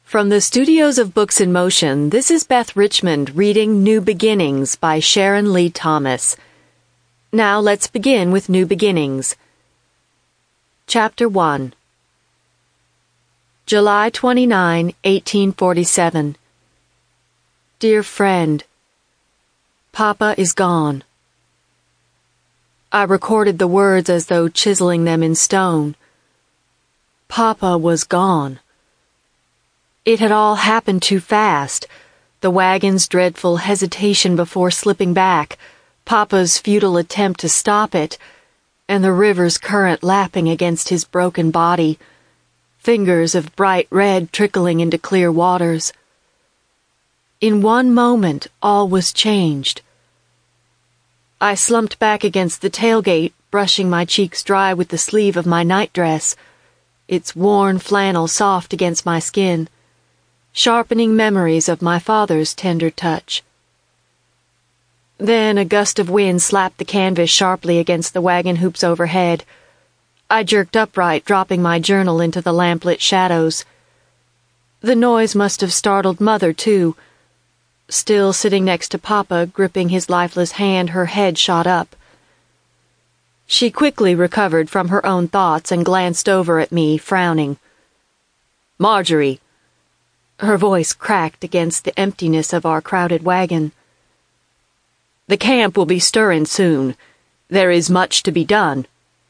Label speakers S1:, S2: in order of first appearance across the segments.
S1: From the studios of Books in Motion, this is Beth Richmond reading New Beginnings by Sharon Lee Thomas. Now let's begin with New Beginnings. Chapter 1. July 29, 1847. Dear friend, Papa is gone. I recorded the words as though chiseling them in stone. Papa was gone. It had all happened too fast. The wagon's dreadful hesitation before slipping back, Papa's futile attempt to stop it, and the river's current lapping against his broken body, fingers of bright red trickling into clear waters. In one moment, all was changed. I slumped back against the tailgate, brushing my cheeks dry with the sleeve of my nightdress, its worn flannel soft against my skin, sharpening memories of my father's tender touch. Then a gust of wind slapped the canvas sharply against the wagon hoops overhead. I jerked upright, dropping my journal into the lamplit shadows. The noise must have startled Mother, too. Still sitting next to Papa, gripping his lifeless hand, her head shot up. She quickly recovered from her own thoughts and glanced over at me, frowning. "Marjorie!" Her voice cracked against the emptiness of our crowded wagon. "The camp will be stirring soon. There is much to be done."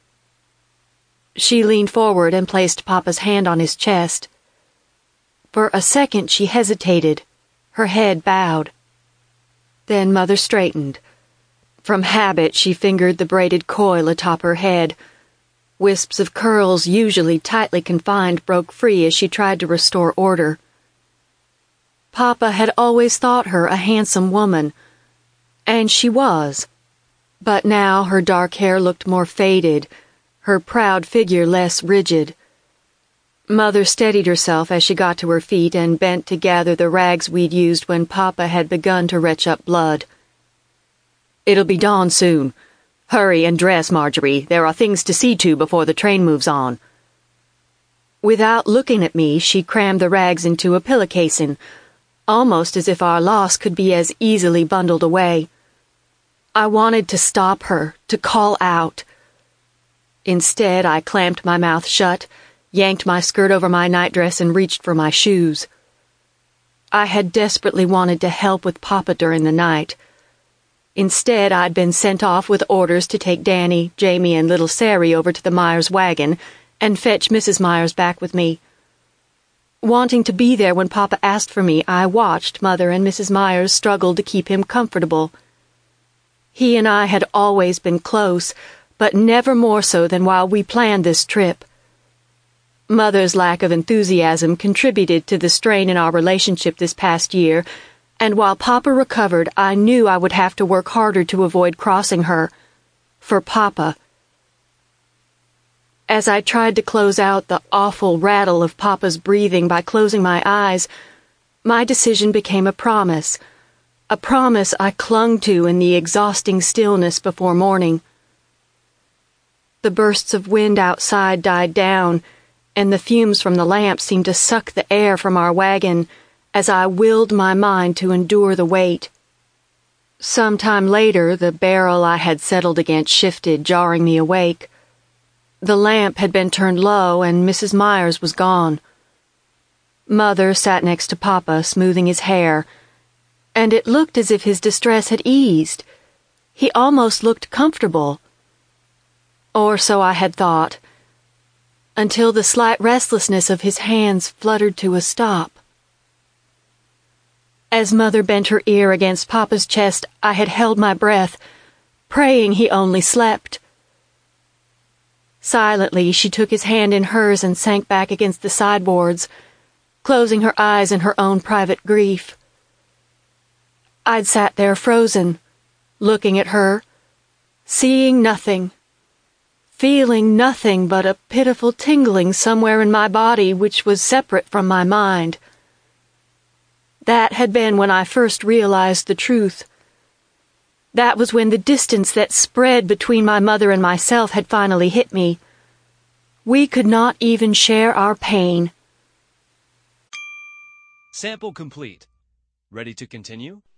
S1: She leaned forward and placed Papa's hand on his chest. For a second she hesitated, her head bowed. Then Mother straightened. From habit she fingered the braided coil atop her head. Wisps of curls, usually tightly confined, broke free as she tried to restore order. Papa had always thought her a handsome woman, and she was. But now her dark hair looked more faded, her proud figure less rigid. Mother steadied herself as she got to her feet and bent to gather the rags we'd used when Papa had begun to retch up blood. "It'll be dawn soon. Hurry and dress, Marjorie. There are things to see to before the train moves on." Without looking at me, she crammed the rags into a pillowcasin, almost as if our loss could be as easily bundled away. I wanted to stop her, to call out. Instead, I clamped my mouth shut, yanked my skirt over my nightdress, and reached for my shoes. I had desperately wanted to help with Papa during the night. Instead, I'd been sent off with orders to take Danny, Jamie, and little Sari over to the Myers wagon and fetch Mrs. Myers back with me. Wanting to be there when Papa asked for me, I watched Mother and Mrs. Myers struggle to keep him comfortable. He and I had always been close, but never more so than while we planned this trip. Mother's lack of enthusiasm contributed to the strain in our relationship this past year, and while Papa recovered, I knew I would have to work harder to avoid crossing her. For Papa. As I tried to close out the awful rattle of Papa's breathing by closing my eyes, my decision became a promise I clung to in the exhausting stillness before morning. The bursts of wind outside died down, and the fumes from the lamp seemed to suck the air from our wagon as I willed my mind to endure the weight. Some time later, the barrel I had settled against shifted, jarring me awake. The lamp had been turned low, and Mrs. Myers was gone. Mother sat next to Papa, smoothing his hair, and it looked as if his distress had eased. He almost looked comfortable. Or so I had thought, until the slight restlessness of his hands fluttered to a stop. As Mother bent her ear against Papa's chest, I had held my breath, praying he only slept. Silently, she took his hand in hers and sank back against the sideboards, closing her eyes in her own private grief. I'd sat there frozen, looking at her, seeing nothing, feeling nothing but a pitiful tingling somewhere in my body which was separate from my mind. That had been when I first realized the truth. That was when the distance that spread between my mother and myself had finally hit me. We could not even share our pain.
S2: Sample complete. Ready to continue?